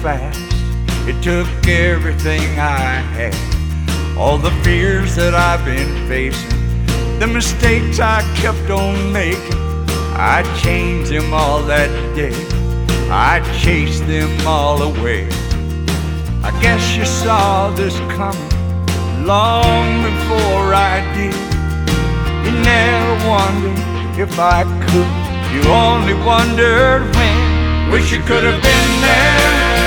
fast. It took everything I had, all the fears that I've been facing, the mistakes I kept on making. I changed them all that day, I chased them all away. I guess you saw this coming long before I did. You never wondered if I could, you only wondered when. Wish you could have been there